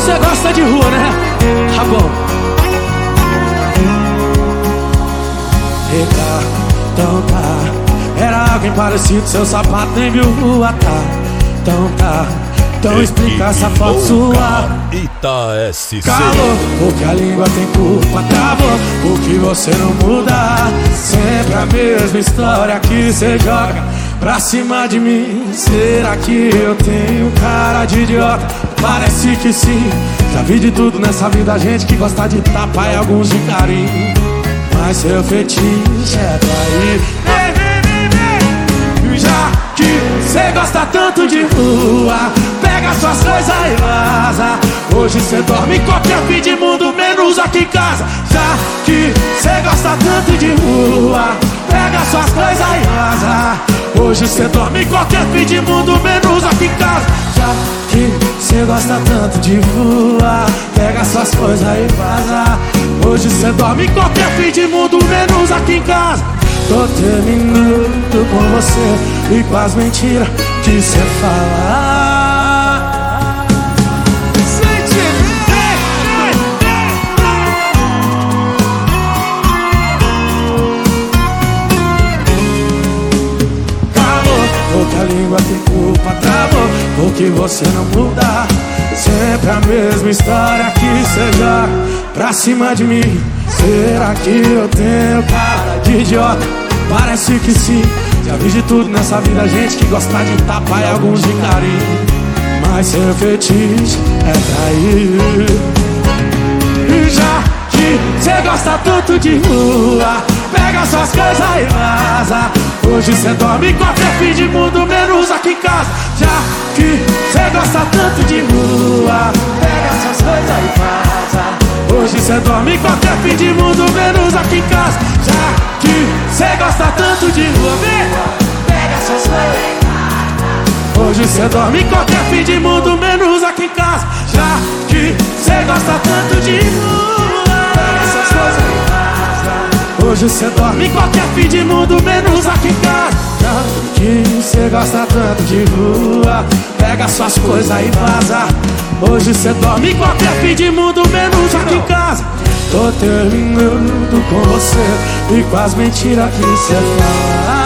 Você gosta de rua, né? Tá bom. Eita, então tá. Era alguém parecido, seu sapato nem viu rua, tá. Então tá. Então explica essa foto sua. Ita-SC. Calor, porque a língua tem culpa. Travou, porque você não muda. Sempre a mesma história que cê joga pra cima de mim. Será que eu tenho cara de idiota? Parece que sim. Já vi de tudo nessa vida, gente que gosta de tapa e alguns de carinho. Mas seu fetiche é trair. Já que cê gosta tanto de rua, pega suas coisas e vaza. Hoje cê dorme em qualquer fim de mundo, menos aqui em casa. Já que cê gosta tanto de rua, pega suas coisas e vaza. Hoje cê dorme em qualquer fim de mundo, menos aqui em casa. Já que cê gosta tanto de rua, pega suas coisas e vaza. Hoje cê dorme em qualquer fim de mundo, menos aqui em casa. Tô terminando com você e com as mentiras que cê fala. Calor, porque a língua tem culpa. Travou, porque você não muda. Sempre a mesma história que cê joga pra cima de mim. Será que eu tenho cara de idiota? Parece que sim. Já vi de tudo nessa vida, gente que gosta de tapa e alguns de carinho. Mas seu fetiche é trair. E já que cê gosta tanto de rua, pega suas coisas e vaza. Hoje cê dorme em qualquer fim de mundo, menos aqui em casa. Já que cê gosta tanto de rua, pega suas coisas e vaza. Hoje cê dorme em qualquer fim de mundo, menos aqui em casa. Já que cê gosta tanto de rua, pega suas coisas e vaza. Hoje cê dorme em qualquer fim de mundo, menos aqui em casa. Já que cê gosta tanto de rua, pega suas coisas e vaza. Hoje cê dorme em qualquer fim de mundo, menos aqui em casa. Já que cê gosta tanto de rua, pega suas coisas e vaza. Hoje cê dorme em qualquer fim de mundo, menos aqui em casa. Tô terminando com você e com as mentiras que cê fala.